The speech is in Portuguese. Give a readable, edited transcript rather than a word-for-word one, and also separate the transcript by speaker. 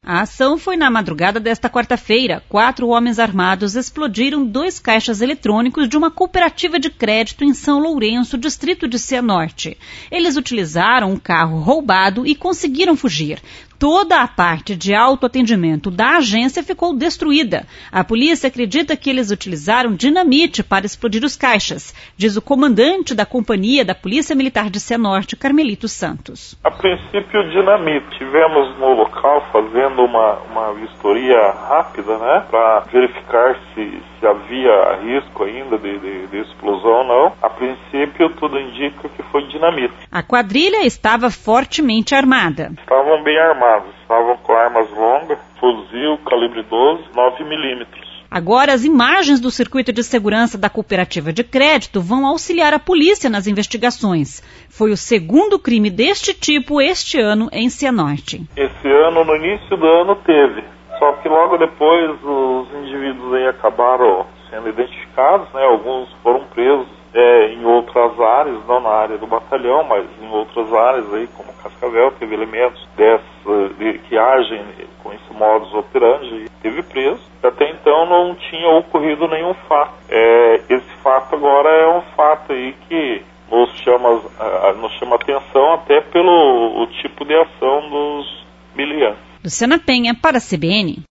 Speaker 1: A ação foi na madrugada desta quarta-feira. 4 homens armados explodiram 2 caixas eletrônicos de uma cooperativa de crédito em São Lourenço, distrito de Cianorte. Eles utilizaram um carro roubado e conseguiram fugir. Toda a parte de autoatendimento da agência ficou destruída. A polícia acredita que eles utilizaram dinamite para explodir os caixas, diz o comandante da companhia da Polícia Militar de Cianorte, Carmelito Santos.
Speaker 2: A princípio, dinamite. Estivemos no local fazendo uma vistoria rápida, né, para verificar se havia risco ainda de explosão ou não. A princípio, tudo indica que foi dinamite.
Speaker 1: A quadrilha estava fortemente armada.
Speaker 2: Estavam bem armados, estavam com armas longas, fuzil, calibre 12, 9 milímetros.
Speaker 1: Agora, as imagens do circuito de segurança da cooperativa de crédito vão auxiliar a polícia nas investigações. Foi o segundo crime deste tipo este ano em Cianorte.
Speaker 2: Esse ano, no início do ano, teve. Só que logo depois os indivíduos aí acabaram sendo identificados, né? Alguns foram presos em outras áreas, não na área do batalhão, mas em outras áreas aí, como Cascavel, teve elementos que agem com esse modus operandi e teve preso. Até então não tinha ocorrido nenhum fato. Esse fato agora é um fato aí que nos chama atenção até pelo tipo de ação dos miliantes.
Speaker 1: Luciana Penha, para a CBN.